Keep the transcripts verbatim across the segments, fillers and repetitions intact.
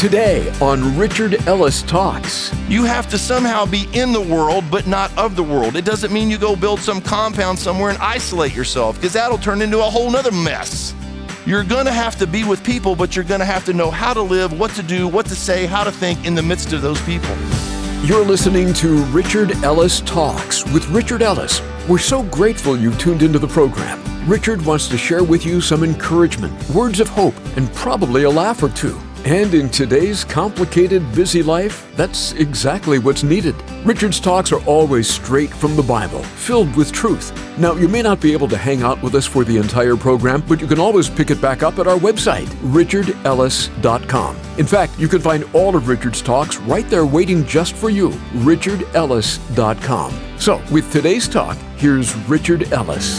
Today on Richard Ellis Talks. You have to somehow be in the world, but not of the world. It doesn't mean you go build some compound somewhere and isolate yourself, because that'll turn into a whole nother mess. You're going to have to be with people, but you're going to have to know how to live, what to do, what to say, how to think in the midst of those people. You're listening to Richard Ellis Talks with Richard Ellis. We're so grateful you tuned into the program. Richard wants to share with you some encouragement, words of hope, and probably a laugh or two. And in today's complicated, busy life, that's exactly what's needed. Richard's talks are always straight from the Bible, filled with truth. Now, you may not be able to hang out with us for the entire program, but you can always pick it back up at our website, richard ellis dot com. In fact, you can find all of Richard's talks right there waiting just for you, richard ellis dot com. So, with today's talk, here's Richard Ellis.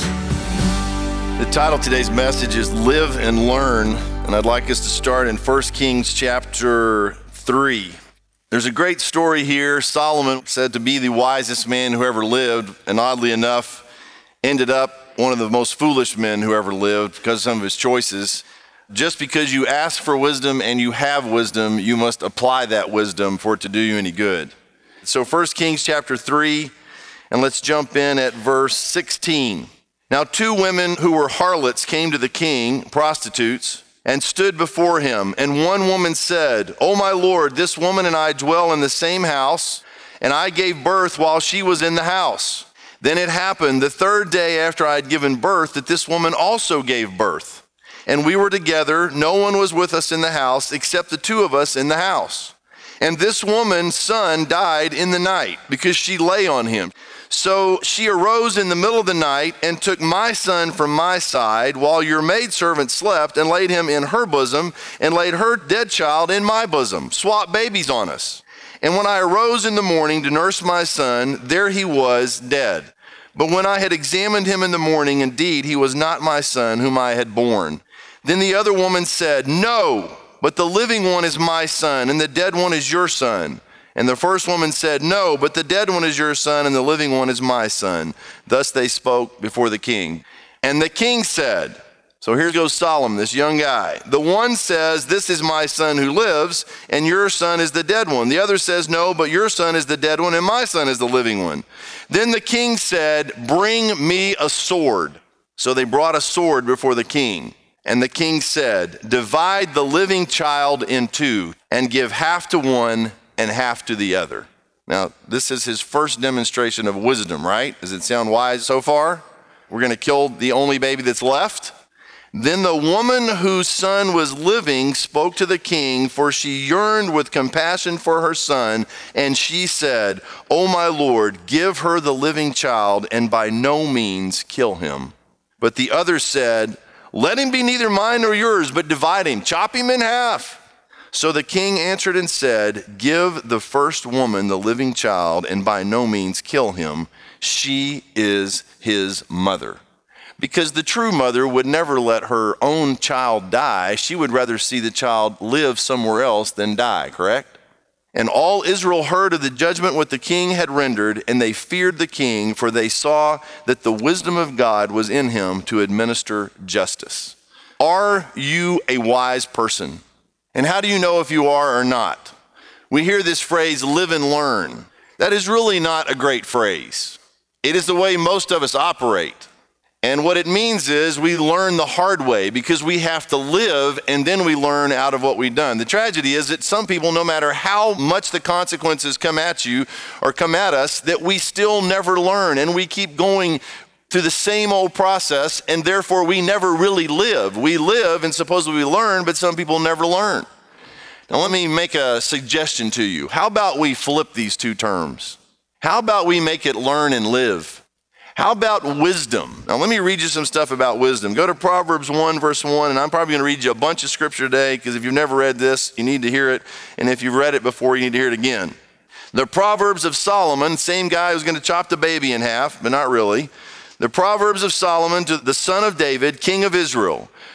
The title of today's message is Live and Learn. And I'd like us to start in First Kings chapter three. There's a great story here. Solomon, said to be the wisest man who ever lived, and oddly enough, ended up one of the most foolish men who ever lived because of some of his choices. Just because you ask for wisdom and you have wisdom, you must apply that wisdom for it to do you any good. So First Kings chapter three, and let's jump in at verse sixteen. Now two women who were harlots came to the king, prostitutes, and stood before him. And one woman said, "O my lord, this woman and I dwell in the same house, and I gave birth while she was in the house. Then it happened the third day after I had given birth that this woman also gave birth. And we were together, no one was with us in the house except the two of us in the house. And this woman's son died in the night because she lay on him. So she arose in the middle of the night and took my son from my side while your maidservant slept and laid him in her bosom and laid her dead child in my bosom, swapped babies on us. And when I arose in the morning to nurse my son, there he was dead. But when I had examined him in the morning, indeed, he was not my son whom I had born. Then the other woman said, No, but the living one is my son and the dead one is your son. And the first woman said, No, but the dead one is your son, and the living one is my son. Thus they spoke before the king. And the king said," so here goes Solomon, this young guy. "The one says, This is my son who lives, and your son is the dead one. The other says, No, but your son is the dead one, and my son is the living one. Then the king said, Bring me a sword. So they brought a sword before the king. And the king said, Divide the living child in two, and give half to one and half to the other." Now, this is his first demonstration of wisdom, right? Does it sound wise so far? We're going to kill the only baby that's left. Then the woman whose son was living spoke to the king, for she yearned with compassion for her son, and she said, "O my lord, give her the living child, and by no means kill him." But the other said, "Let him be neither mine nor yours, but divide him, chop him in half." So the king answered and said, "Give the first woman the living child, and by no means kill him. She is his mother." Because the true mother would never let her own child die. She would rather see the child live somewhere else than die, correct? And all Israel heard of the judgment what the king had rendered, and they feared the king, for they saw that the wisdom of God was in him to administer justice. Are you a wise person? And how do you know if you are or not? We hear this phrase, live and learn. That is really not a great phrase. It is the way most of us operate. And what it means is we learn the hard way because we have to live and then we learn out of what we've done. The tragedy is that some people, no matter how much the consequences come at you or come at us, that we still never learn and we keep going through the same old process, and therefore we never really live. We live and supposedly we learn, but some people never learn. Now let me make a suggestion to you. How about we flip these two terms? How about we make it learn and live? How about wisdom? Now let me read you some stuff about wisdom. Go to Proverbs one verse one, and I'm probably going to read you a bunch of scripture today because if you've never read this, you need to hear it, and if you've read it before, you need to hear it again. The Proverbs of Solomon, same guy who's going to chop the baby in half, but not really. The Proverbs of Solomon to the son of David, king of Israel.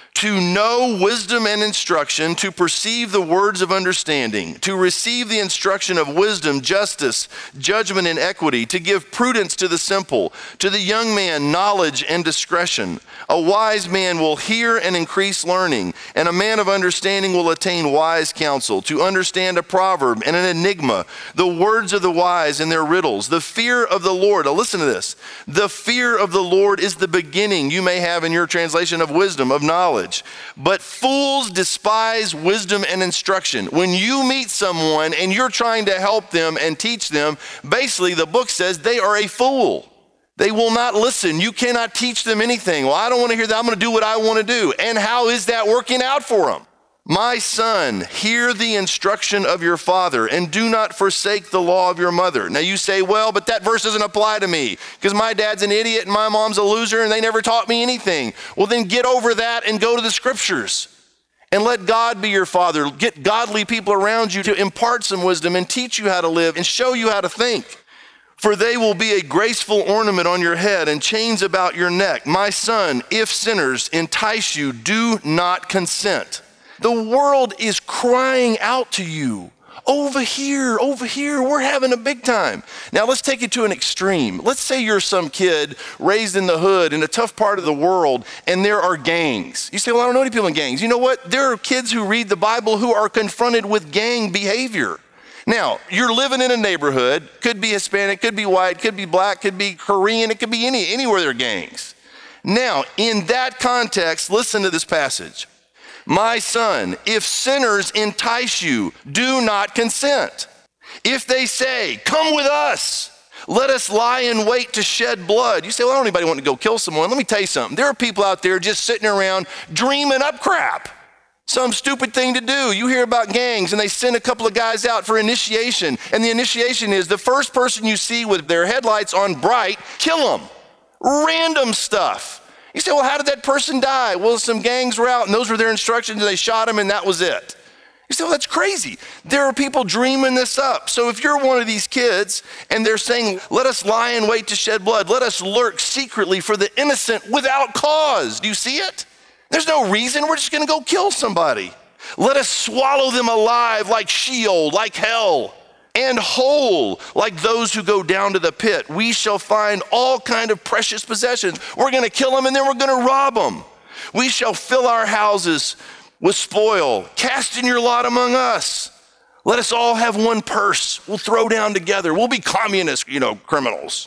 to know wisdom and instruction, to perceive the words of understanding, to receive the instruction of wisdom, justice, judgment, and equity, to give prudence to the simple, to the young man knowledge and discretion. A wise man will hear and increase learning, and a man of understanding will attain wise counsel, to understand a proverb and an enigma, the words of the wise and their riddles. The fear of the Lord, now listen to this, the fear of the Lord is the beginning, you may have in your translation, of wisdom, of knowledge. But fools despise wisdom and instruction. When you meet someone and you're trying to help them and teach them, basically the book says they are a fool. They will not listen. You cannot teach them anything. Well, I don't want to hear that. I'm going to do what I want to do. And how is that working out for them? My son, hear the instruction of your father and do not forsake the law of your mother. Now you say, well, but that verse doesn't apply to me because my dad's an idiot and my mom's a loser and they never taught me anything. Well, then get over that and go to the scriptures and let God be your father. Get godly people around you to impart some wisdom and teach you how to live and show you how to think. For they will be a graceful ornament on your head and chains about your neck. My son, if sinners entice you, do not consent. The world is crying out to you. Over here, over here, we're having a big time. Now let's take it to an extreme. Let's say you're some kid raised in the hood in a tough part of the world and there are gangs. You say, well, I don't know any people in gangs. You know what? There are kids who read the Bible who are confronted with gang behavior. Now, you're living in a neighborhood, could be Hispanic, could be white, could be black, could be Korean, it could be any anywhere there are gangs. Now, in that context, listen to this passage. My son, if sinners entice you, do not consent. If they say, come with us, let us lie in wait to shed blood. You say, well, I don't anybody want to go kill someone. Let me tell you something. There are people out there just sitting around dreaming up crap. Some stupid thing to do. You hear about gangs and they send a couple of guys out for initiation. And the initiation is the first person you see with their headlights on bright, kill them. Random stuff. You say, well, how did that person die? Well, some gangs were out and those were their instructions and they shot him and that was it. You say, well, that's crazy. There are people dreaming this up. So if you're one of these kids and they're saying, let us lie in wait to shed blood, let us lurk secretly for the innocent without cause. Do you see it? There's no reason. We're just going to go kill somebody. Let us swallow them alive like Sheol, like hell, and whole like those who go down to the pit. We shall find all kind of precious possessions. We're going to kill them and then we're going to rob them. We shall fill our houses with spoil. Cast in your lot among us. Let us all have one purse. We'll throw down together. We'll be communist, you know, criminals.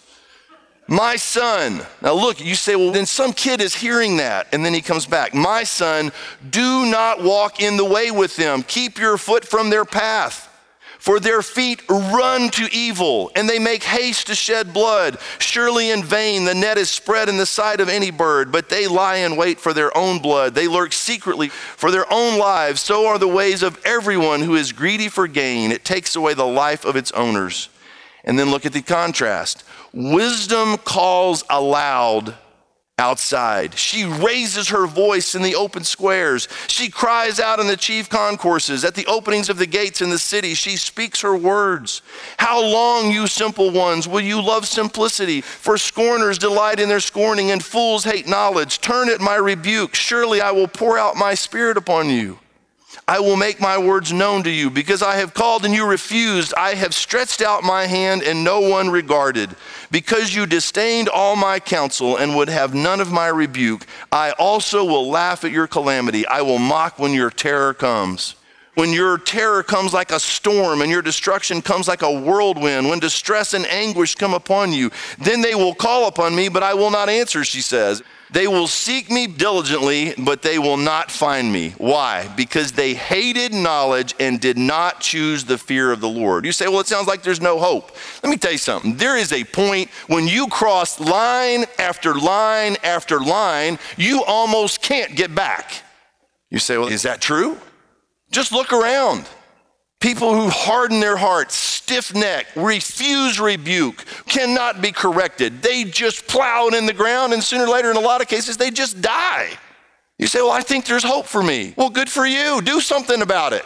My son, now look, you say, well, then some kid is hearing that, and then he comes back. My son, do not walk in the way with them. Keep your foot from their path. For their feet run to evil, and they make haste to shed blood. Surely in vain the net is spread in the sight of any bird, but they lie in wait for their own blood. They lurk secretly for their own lives. So are the ways of everyone who is greedy for gain. It takes away the life of its owners. And then look at the contrast. Wisdom calls aloud outside. She raises her voice in the open squares. She cries out in the chief concourses. At the openings of the gates in the city, she speaks her words. How long, you simple ones, will you love simplicity? For scorners delight in their scorning, and fools hate knowledge. Turn at my rebuke. Surely I will pour out my spirit upon you. I will make my words known to you, because I have called and you refused. I have stretched out my hand and no one regarded. Because you disdained all my counsel and would have none of my rebuke, I also will laugh at your calamity. I will mock when your terror comes. When your terror comes like a storm and your destruction comes like a whirlwind, when distress and anguish come upon you, then they will call upon me, but I will not answer, she says. They will seek me diligently, but they will not find me. Why? Because they hated knowledge and did not choose the fear of the Lord. You say, well, it sounds like there's no hope. Let me tell you something. There is a point when you cross line after line after line, you almost can't get back. You say, well, is that true? Just look around. People who harden their hearts, stiff-necked, refuse rebuke, cannot be corrected. They just plow it in the ground, and sooner or later, in a lot of cases, they just die. You say, well, I think there's hope for me. Well, good for you. Do something about it.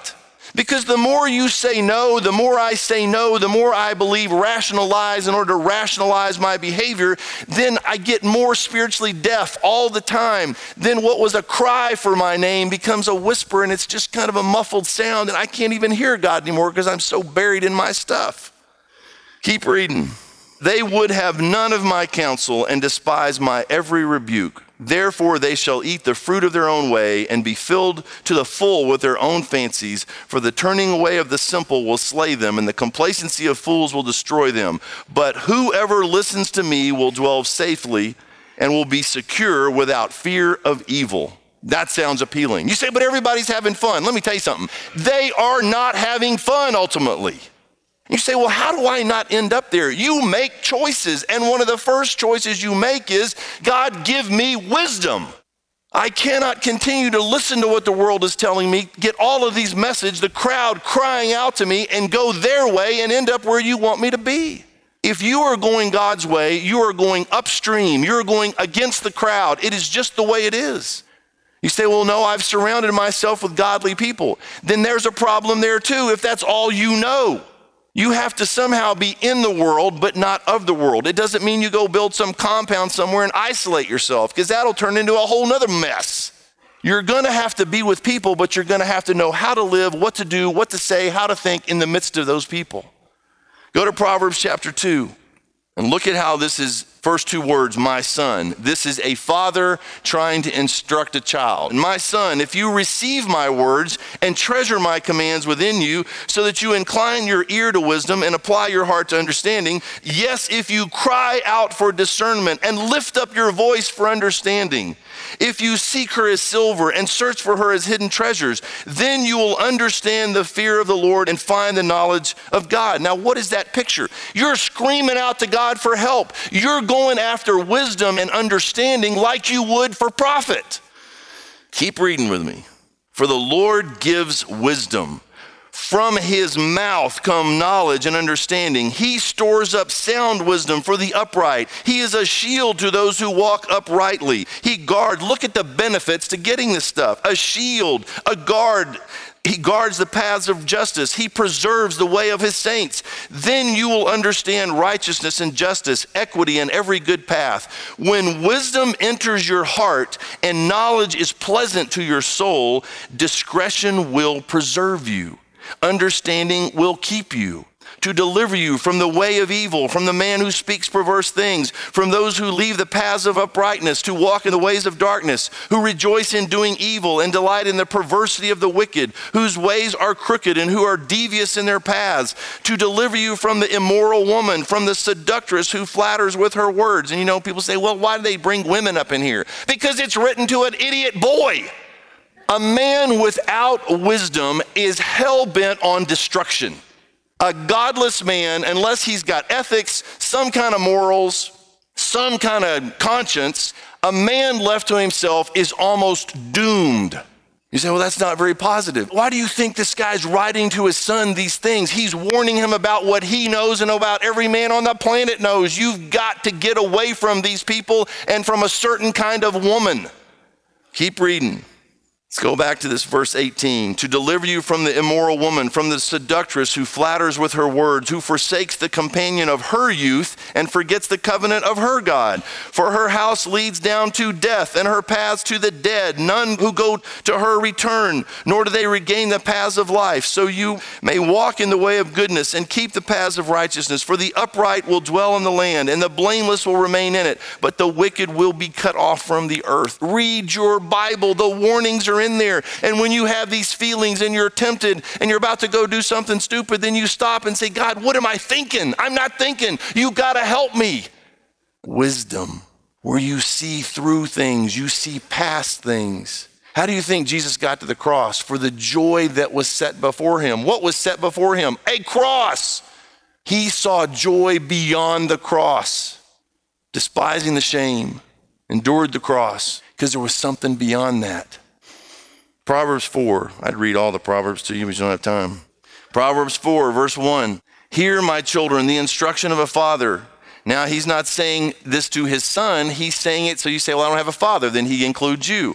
Because the more you say no, the more I say no, the more I believe rationalize in order to rationalize my behavior, then I get more spiritually deaf all the time. Then what was a cry for my name becomes a whisper, and it's just kind of a muffled sound, and I can't even hear God anymore because I'm so buried in my stuff. Keep reading. They would have none of my counsel and despise my every rebuke. Therefore they shall eat the fruit of their own way and be filled to the full with their own fancies. For the turning away of the simple will slay them, and the complacency of fools will destroy them. But whoever listens to me will dwell safely and will be secure without fear of evil. That sounds appealing. You say, but everybody's having fun. Let me tell you something. They are not having fun ultimately. You say, well, how do I not end up there? You make choices, and one of the first choices you make is, God, give me wisdom. I cannot continue to listen to what the world is telling me, get all of these messages, the crowd crying out to me, and go their way and end up where you want me to be. If you are going God's way, you are going upstream. You're going against the crowd. It is just the way it is. You say, well, no, I've surrounded myself with godly people. Then there's a problem there too, if that's all you know. You have to somehow be in the world, but not of the world. It doesn't mean you go build some compound somewhere and isolate yourself, because that'll turn into a whole nother mess. You're gonna have to be with people, but you're gonna have to know how to live, what to do, what to say, how to think in the midst of those people. Go to Proverbs chapter two and look at how this is, first two words, my son. This is a father trying to instruct a child. And my son, if you receive my words and treasure my commands within you, so that you incline your ear to wisdom and apply your heart to understanding, yes, if you cry out for discernment and lift up your voice for understanding, if you seek her as silver and search for her as hidden treasures, then you will understand the fear of the Lord and find the knowledge of God. Now, what is that picture? You're screaming out to God for help. You're going after wisdom and understanding like you would for profit. Keep reading with me. For the Lord gives wisdom. From his mouth come knowledge and understanding. He stores up sound wisdom for the upright. He is a shield to those who walk uprightly. He guards, look at the benefits to getting this stuff. A shield, a guard. He guards the paths of justice. He preserves the way of his saints. Then you will understand righteousness and justice, equity, and every good path. When wisdom enters your heart and knowledge is pleasant to your soul, discretion will preserve you. Understanding will keep you, to deliver you from the way of evil, from the man who speaks perverse things, from those who leave the paths of uprightness, to walk in the ways of darkness, who rejoice in doing evil and delight in the perversity of the wicked, whose ways are crooked and who are devious in their paths, to deliver you from the immoral woman, from the seductress who flatters with her words. And you know, people say, well, why do they bring women up in here? Because it's written to an idiot boy. A man without wisdom is hell-bent on destruction. A godless man, unless he's got ethics, some kind of morals, some kind of conscience, a man left to himself is almost doomed. You say, well, that's not very positive. Why do you think this guy's writing to his son these things? He's warning him about what he knows and about every man on the planet knows. You've got to get away from these people and from a certain kind of woman. Keep reading. Let's go back to this verse eighteen. To deliver you from the immoral woman, from the seductress who flatters with her words, who forsakes the companion of her youth and forgets the covenant of her God. For her house leads down to death and her paths to the dead. None who go to her return, nor do they regain the paths of life. So you may walk in the way of goodness and keep the paths of righteousness. For the upright will dwell in the land and the blameless will remain in it, but the wicked will be cut off from the earth. Read your Bible. The warnings are in there. And when you have these feelings and you're tempted and you're about to go do something stupid, then you stop and say, God, what am I thinking? I'm not thinking. You got to help me. Wisdom, where you see through things, you see past things. How do you think Jesus got to the cross? For the joy that was set before him. What was set before him? A cross. He saw joy beyond the cross, despising the shame, endured the cross, because there was something beyond that. Proverbs four, I'd read all the Proverbs to you, but you don't have time. Proverbs four, verse one, hear, my children, the instruction of a father. Now, he's not saying this to his son. He's saying it so you say, well, I don't have a father. Then he includes you.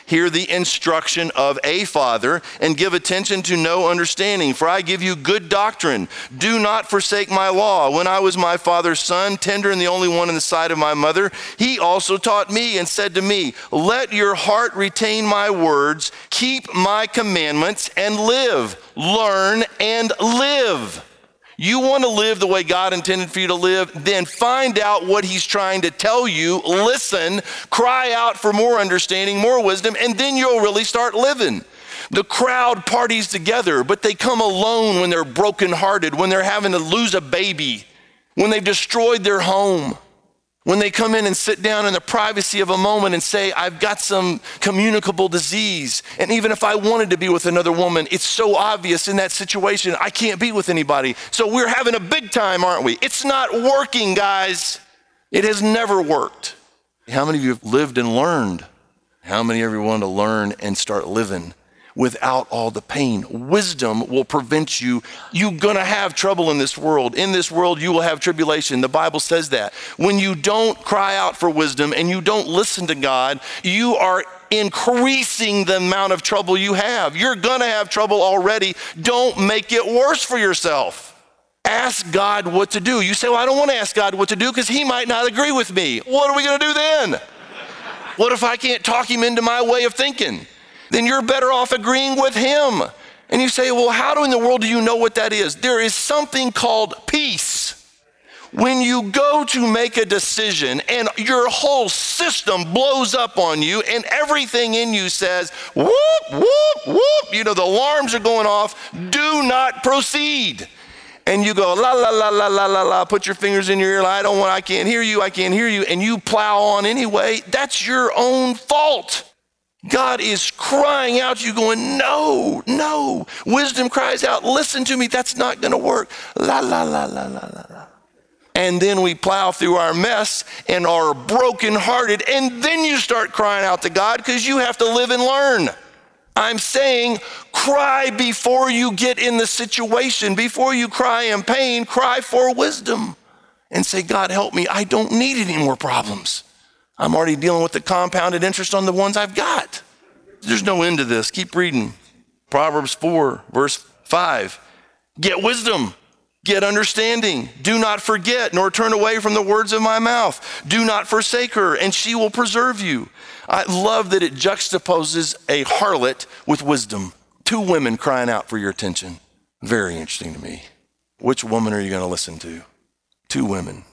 Hear the instruction of a father and give attention to no understanding, for I give you good doctrine. Do not forsake my law. When I was my father's son, tender and the only one in the sight of my mother, he also taught me and said to me, let your heart retain my words, keep my commandments and live. Learn and live. You want to live the way God intended for you to live? Then find out what he's trying to tell you, listen, cry out for more understanding, more wisdom, and then you'll really start living. The crowd parties together, but they come alone when they're brokenhearted, when they're having to lose a baby, when they've destroyed their home, when they come in and sit down in the privacy of a moment and say, I've got some communicable disease. And even if I wanted to be with another woman, it's so obvious in that situation, I can't be with anybody. So we're having a big time, aren't we? It's not working, guys. It has never worked. How many of you have lived and learned? How many of you want to learn and start living without all the pain? Wisdom will prevent you. You're going to have trouble in this world. In this world, you will have tribulation. The Bible says that. When you don't cry out for wisdom and you don't listen to God, you are increasing the amount of trouble you have. You're going to have trouble already. Don't make it worse for yourself. Ask God what to do. You say, well, I don't want to ask God what to do because he might not agree with me. What are we going to do then? What if I can't talk him into my way of thinking? Then you're better off agreeing with him. And you say, well, how in the world do you know what that is? There is something called peace. When you go to make a decision and your whole system blows up on you and everything in you says, whoop, whoop, whoop, you know, the alarms are going off, do not proceed. And you go, la, la, la, la, la, la, la, put your fingers in your ear, I don't want, I can't hear you, I can't hear you, and you plow on anyway, that's your own fault. God is crying out to you going, no, no. Wisdom cries out, listen to me, that's not gonna work. La, la, la, la, la, la, la. And then we plow through our mess and are brokenhearted, and then you start crying out to God because you have to live and learn. I'm saying cry before you get in the situation. Before you cry in pain, cry for wisdom and say, God, help me. I don't need any more problems. I'm already dealing with the compounded interest on the ones I've got. There's no end to this. Keep reading. Proverbs four, verse five. Get wisdom, get understanding. Do not forget, nor turn away from the words of my mouth. Do not forsake her, and she will preserve you. I love that it juxtaposes a harlot with wisdom. Two women crying out for your attention. Very interesting to me. Which woman are you going to listen to? Two women.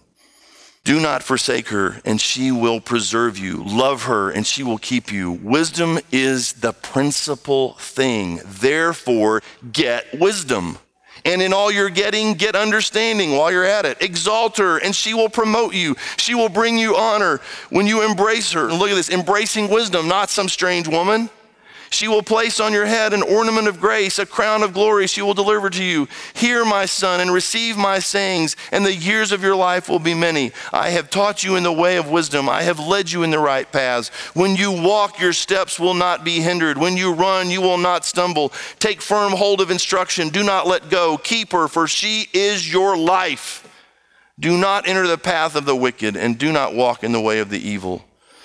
Do not forsake her, and she will preserve you. Love her, and she will keep you. Wisdom is the principal thing. Therefore, get wisdom. And in all you're getting, get understanding while you're at it. Exalt her, and she will promote you. She will bring you honor when you embrace her. And look at this, embracing wisdom, not some strange woman. She will place on your head an ornament of grace, a crown of glory she will deliver to you. Hear, my son, and receive my sayings, and the years of your life will be many. I have taught you in the way of wisdom. I have led you in the right paths. When you walk, your steps will not be hindered. When you run, you will not stumble. Take firm hold of instruction. Do not let go. Keep her, for she is your life. Do not enter the path of the wicked, and do not walk in the way of the evil.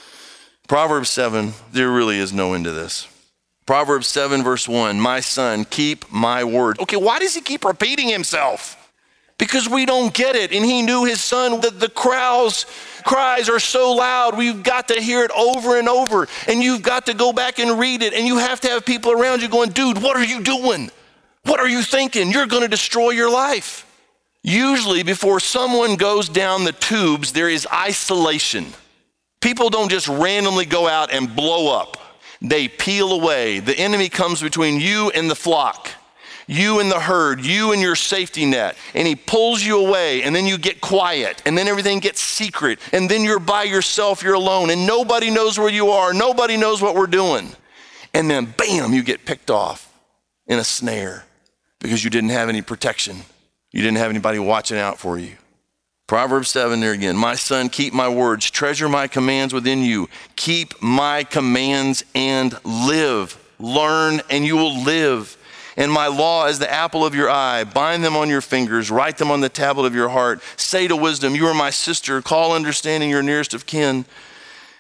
Proverbs seven, there really is no end to this. Proverbs seven, verse one, my son, keep my word. Okay, why does he keep repeating himself? Because we don't get it. And he knew his son, that the crowd's cries are so loud, we've got to hear it over and over. And you've got to go back and read it. And you have to have people around you going, dude, what are you doing? What are you thinking? You're going to destroy your life. Usually before someone goes down the tubes, there is isolation. People don't just randomly go out and blow up. They peel away. The enemy comes between you and the flock, you and the herd, you and your safety net, and he pulls you away, and then you get quiet, and then everything gets secret, and then you're by yourself, you're alone, and nobody knows where you are, nobody knows what we're doing. And then bam, you get picked off in a snare because you didn't have any protection. You didn't have anybody watching out for you. Proverbs seven there again. My son, keep my words, treasure my commands within you. Keep my commands and live. Learn and you will live. And my law is the apple of your eye. Bind them on your fingers. Write them on the tablet of your heart. Say to wisdom, you are my sister. Call understanding your nearest of kin.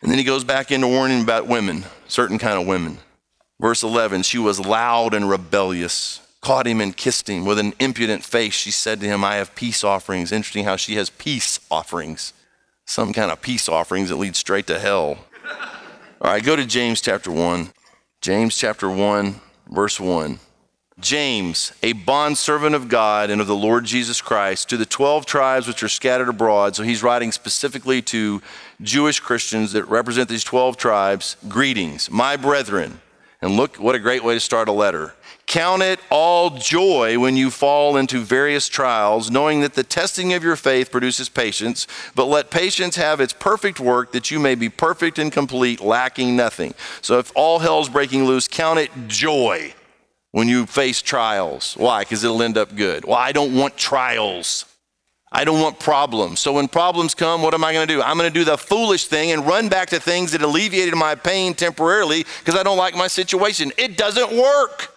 And then he goes back into warning about women, certain kind of women. Verse eleven, she was loud and rebellious, caught him and kissed him. With an impudent face, she said to him, I have peace offerings. Interesting how she has peace offerings. Some kind of peace offerings that lead straight to hell. All right, go to James chapter one. James chapter one, verse one. James, a bondservant of God and of the Lord Jesus Christ, to the twelve tribes which are scattered abroad. So he's writing specifically to Jewish Christians that represent these twelve tribes. Greetings, my brethren. And look, what a great way to start a letter. Count it all joy when you fall into various trials, knowing that the testing of your faith produces patience, but let patience have its perfect work, that you may be perfect and complete, lacking nothing. So if all hell's breaking loose, count it joy when you face trials. Why? Because it'll end up good. Well, I don't want trials. I don't want problems. So when problems come, what am I going to do? I'm going to do the foolish thing and run back to things that alleviated my pain temporarily because I don't like my situation. It doesn't work.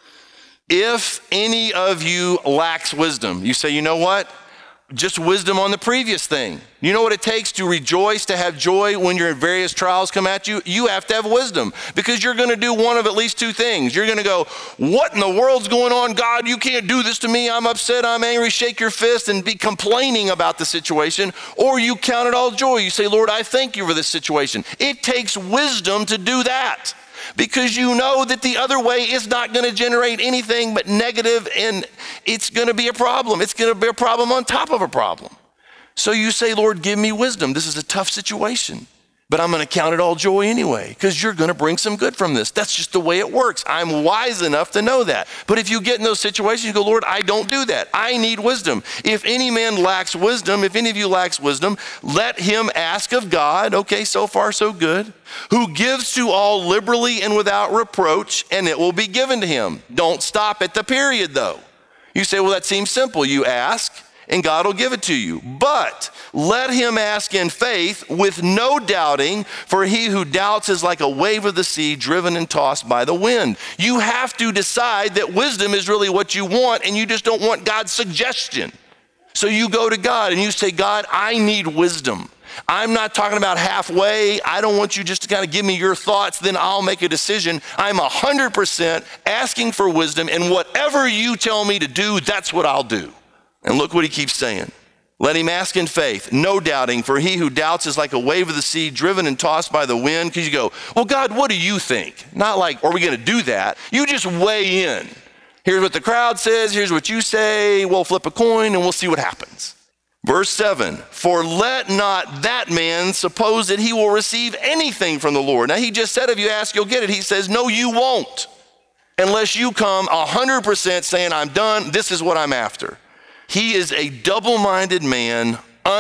If any of you lacks wisdom, you say, you know what? Just wisdom on the previous thing. You know what it takes to rejoice, to have joy when your various trials come at you? You have to have wisdom, because you're going to do one of at least two things. You're going to go, what in the world's going on? God, you can't do this to me. I'm upset. I'm angry. Shake your fist and be complaining about the situation. Or you count it all joy. You say, Lord, I thank you for this situation. It takes wisdom to do that, because you know that the other way is not going to generate anything but negative, and it's going to be a problem. It's going to be a problem on top of a problem. So you say, Lord, give me wisdom. This is a tough situation, but I'm going to count it all joy anyway, because you're going to bring some good from this. That's just the way it works. I'm wise enough to know that. But if you get in those situations, you go, Lord, I don't do that. I need wisdom. If any man lacks wisdom, if any of you lacks wisdom, let him ask of God. Okay, so far so good. Who gives to all liberally and without reproach, and it will be given to him. Don't stop at the period though. You say, well, that seems simple. You ask and God will give it to you. But let him ask in faith with no doubting, for he who doubts is like a wave of the sea driven and tossed by the wind. You have to decide that wisdom is really what you want, and you just don't want God's suggestion. So you go to God and you say, God, I need wisdom. I'm not talking about halfway. I don't want you just to kind of give me your thoughts, then I'll make a decision. I'm one hundred percent asking for wisdom, and whatever you tell me to do, that's what I'll do. And look what he keeps saying. Let him ask in faith, no doubting, for he who doubts is like a wave of the sea driven and tossed by the wind. Because you go, well, God, what do you think? Not like, are we going to do that? You just weigh in. Here's what the crowd says. Here's what you say. We'll flip a coin and we'll see what happens. Verse seven, for let not that man suppose that he will receive anything from the Lord. Now he just said, if you ask, you'll get it. He says, no, you won't, unless you come one hundred percent saying, I'm done. This is what I'm after. He is a double-minded man,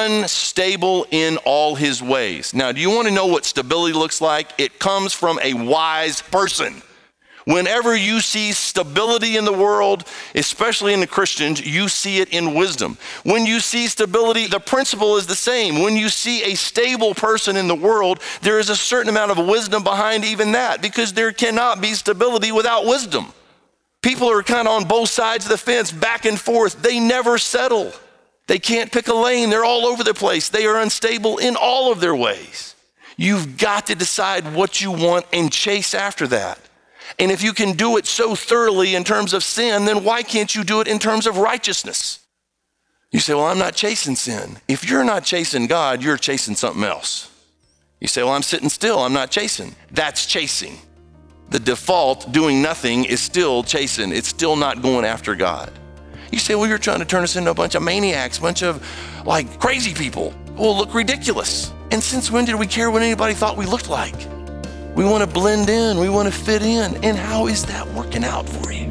unstable in all his ways. Now, do you want to know what stability looks like? It comes from a wise person. Whenever you see stability in the world, especially in the Christians, you see it in wisdom. When you see stability, the principle is the same. When you see a stable person in the world, there is a certain amount of wisdom behind even that, because there cannot be stability without wisdom. People are kind of on both sides of the fence, back and forth. They never settle. They can't pick a lane. They're all over the place. They are unstable in all of their ways. You've got to decide what you want and chase after that. And if you can do it so thoroughly in terms of sin, then why can't you do it in terms of righteousness? You say, well, I'm not chasing sin. If you're not chasing God, you're chasing something else. You say, well, I'm sitting still. I'm not chasing. That's chasing. The default, doing nothing, is still chasing. It's still not going after God. You say, well, you're trying to turn us into a bunch of maniacs, a bunch of like crazy people who will look ridiculous. And since when did we care what anybody thought we looked like? We want to blend in. We want to fit in. And how is that working out for you?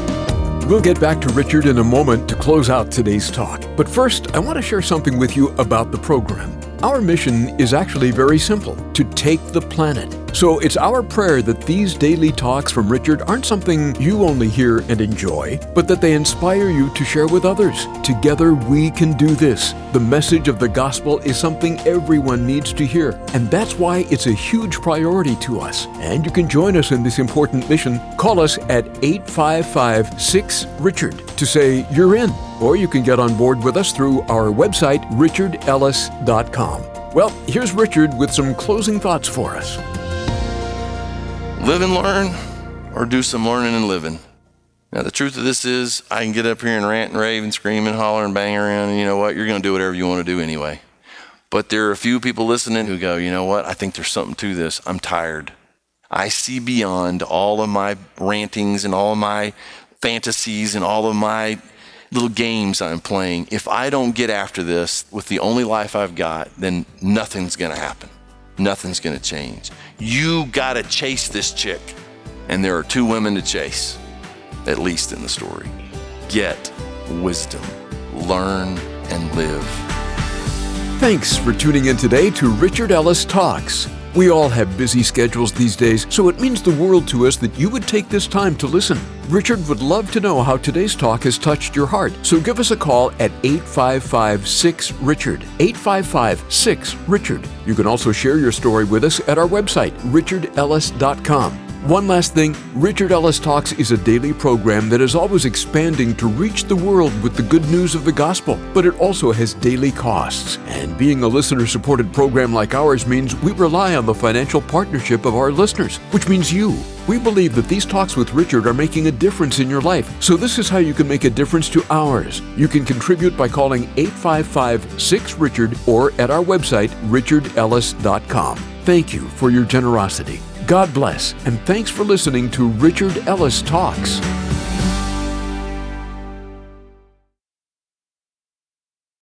We'll get back to Richard in a moment to close out today's talk. But first, I want to share something with you about the program. Our mission is actually very simple, to take the planet. So it's our prayer that these daily talks from Richard aren't something you only hear and enjoy, but that they inspire you to share with others. Together we can do this. The message of the gospel is something everyone needs to hear, and that's why it's a huge priority to us. And you can join us in this important mission. Call us at eight five five, six, Richard to say you're in. Or you can get on board with us through our website, richard ellis dot com. Well, here's Richard with some closing thoughts for us. Live and learn, or do some learning and living. Now, the truth of this is, I can get up here and rant and rave and scream and holler and bang around, and you know what? You're going to do whatever you want to do anyway. But there are a few people listening who go, you know what? I think there's something to this. I'm tired. I see beyond all of my rantings and all of my fantasies and all of my little games I'm playing. If I don't get after this with the only life I've got, then nothing's going to happen. Nothing's going to change. You got to chase this chick. And there are two women to chase, at least in the story. Get wisdom. Learn and live. Thanks for tuning in today to Richard Ellis Talks. We all have busy schedules these days, so it means the world to us that you would take this time to listen. Richard would love to know how today's talk has touched your heart, so give us a call at eight five five, six, Richard, eight five five, six, Richard. You can also share your story with us at our website, richard ellis dot com. One last thing, Richard Ellis Talks is a daily program that is always expanding to reach the world with the good news of the gospel, but it also has daily costs. And being a listener-supported program like ours means we rely on the financial partnership of our listeners, which means you. We believe that these talks with Richard are making a difference in your life, so this is how you can make a difference to ours. You can contribute by calling eight five five, six, Richard or at our website, richard ellis dot com. Thank you for your generosity. God bless, and thanks for listening to Richard Ellis Talks.